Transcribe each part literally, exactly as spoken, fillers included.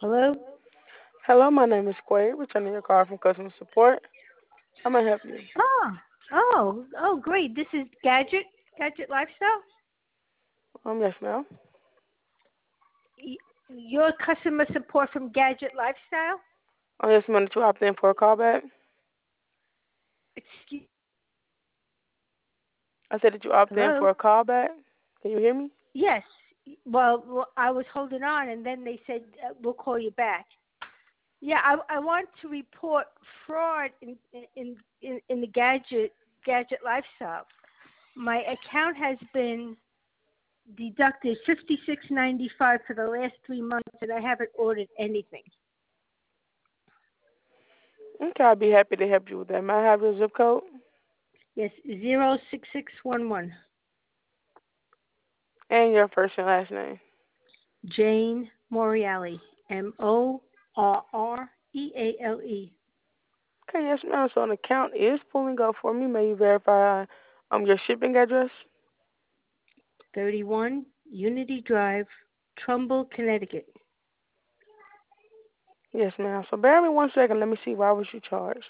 Hello? Hello, my name is Quay, returning your call from customer support. How may I help you? Oh, oh, oh, great. This is Gadget, Gadget Lifestyle. Um, yes, ma'am. Y- Your customer support from Gadget Lifestyle? Oh, yes, ma'am. Did you opt in for a call back? Excuse. I said, did you opt in Hello? for a call back? Can you hear me? Yes. Well, well, I was holding on, and then they said uh, we'll call you back. Yeah, I, I want to report fraud in in in, in the Gadget Gadget Lifestyle. My account has been deducted fifty six ninety five for the last three months, and I haven't ordered anything. Okay, I'll be happy to help you with that. May I have your zip code Yes, zero six six one one. and your first and last name? Jane Moriali. M O R R E A L E. Okay, yes, ma'am. So an account is pulling up for me. May you verify um your shipping address? Thirty one Unity Drive, Trumbull, Connecticut. Yes, ma'am. So bear with me one second. Let me see why was you charged.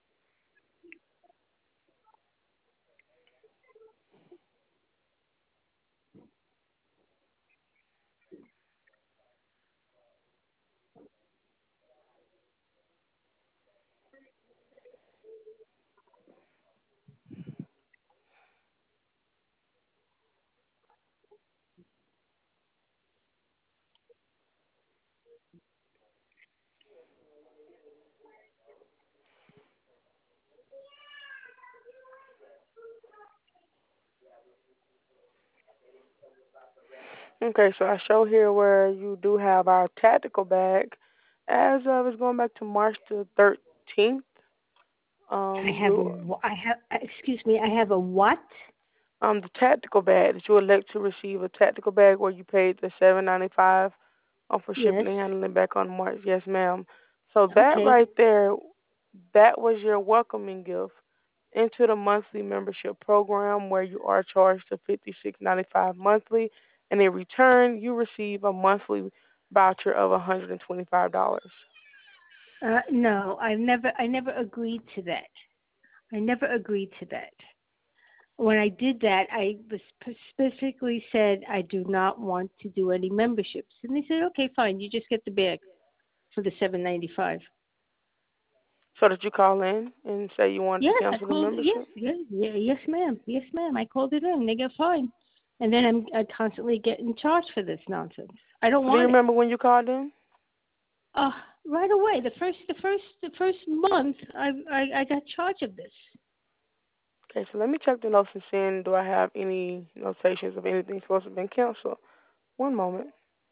Okay, so I show here where you do have our tactical bag. As of it's going back to March the thirteenth. I Um, have a you wh- I have excuse me, I have a what? um the tactical bag that you elect to receive a tactical bag where you paid the seven ninety five um for Yes. shipping and handling back on March. Yes, ma'am. So that Okay. right there, that was your welcoming gift into the monthly membership program where you are charged to fifty six ninety five monthly, and in return you receive a monthly voucher of one hundred and twenty five dollars. Uh, no, I never I never agreed to that. I never agreed to that. When I did that, I was specifically said I do not want to do any memberships, and they said, okay, fine, you just get the bag for the seven ninety five. So did you call in and say you wanted to Yes, I cancel the called. Yes, membership? yes, yeah, yes, ma'am. Yes, ma'am. I called it in. They got fined, and then I'm I constantly getting charged for this nonsense. I don't So do you want it. remember when you called in? Uh, right away. The first, the first, the first month, I I, I got charged of this. Okay, so let me check the notes and see do I have any notations of anything supposed to have been canceled. One moment.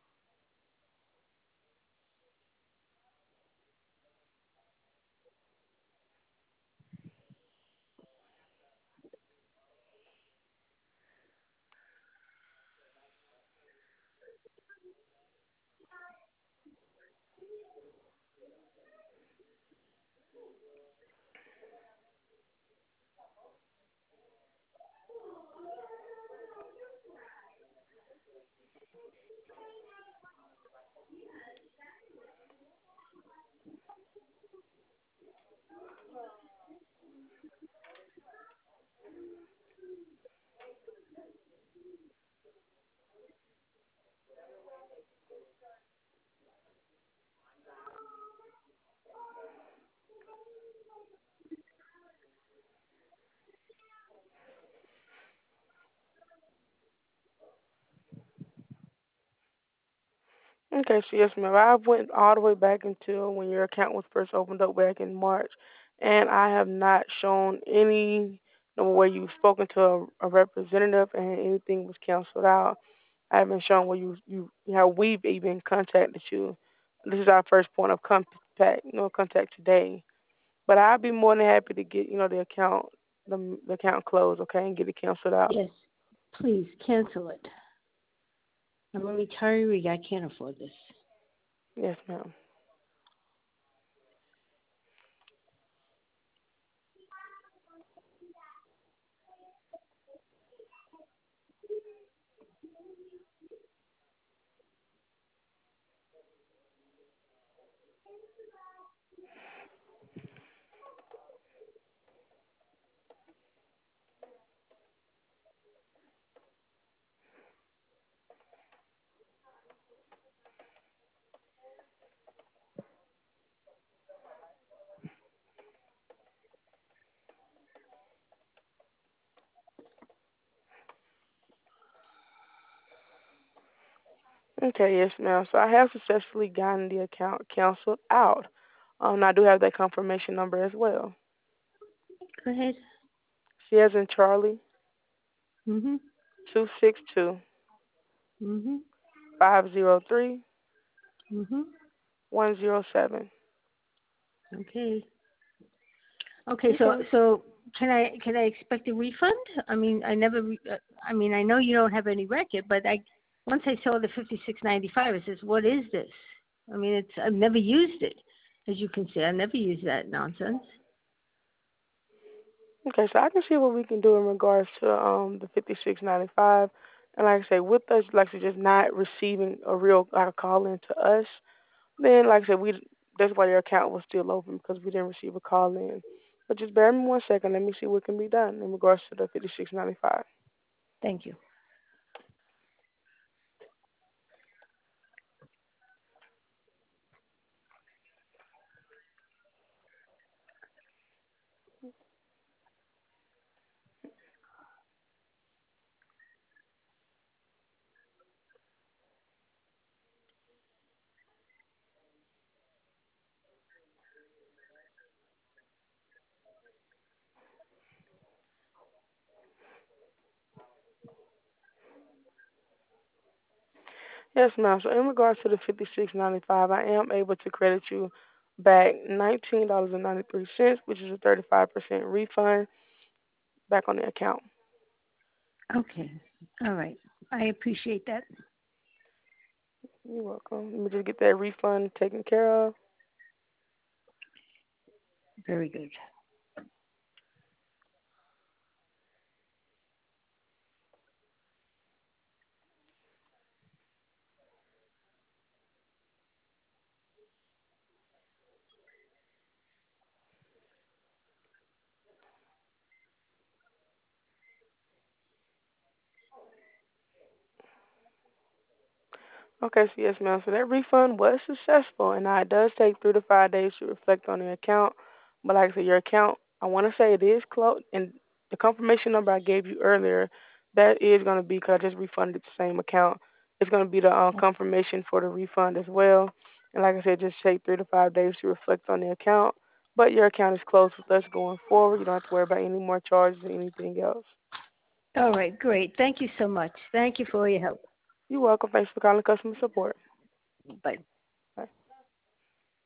Okay, so yes, ma'am. I went all the way back until when your account was first opened up back in March, and I have not shown any no where you've spoken to a, a representative and anything was canceled out. I haven't shown where you you how we've even contacted you. This is our first point of contact, you know, contact today. But I'd be more than happy to get you know the account the, the account closed, okay, and get it canceled out. Yes, please cancel it. I'm a retiree. I can't afford this. Yes, ma'am. Okay, yes, ma'am. So I have successfully gotten the account canceled out. Um, I do have that confirmation number as well. Go ahead. C as in Charlie, Mhm. two six two Mhm. five zero three Mhm. one zero seven. Okay. Okay. So Okay. so can I can I expect a refund? I mean, I never. Re- uh, I mean, I know you don't have any record, but I once I saw the fifty six ninety five, I says, "What is this?" I mean, it's I've never used it, as you can see. I never used that nonsense. Okay, so I can see what we can do in regards to um the fifty six ninety five, and like I say, with us, like I said, just not receiving a real like a call in to us, then like I said, we that's why your account was still open because we didn't receive a call in. But just bear me one second. Let me see what can be done in regards to the fifty six ninety five. Thank you. Yes, ma'am. So in regards to the fifty six ninety five, I am able to credit you back nineteen dollars and ninety three cents, which is a thirty five percent refund back on the account. Okay. All right. I appreciate that. You're welcome. Let me just get that refund taken care of. Very good. Okay, so yes, ma'am. So that refund was successful, and now it does take three to five days to reflect on the account. But like I said, your account, I want to say it is closed, and the confirmation number I gave you earlier, that is going to be because I just refunded the same account. It's going to be the uh, confirmation for the refund as well. And like I said, just take three to five days to reflect on the account. But your account is closed with us going forward. You don't have to worry about any more charges or anything else. All right. Great. Thank you so much. Thank you for your help. You're welcome. Thanks for calling customer support. Bye.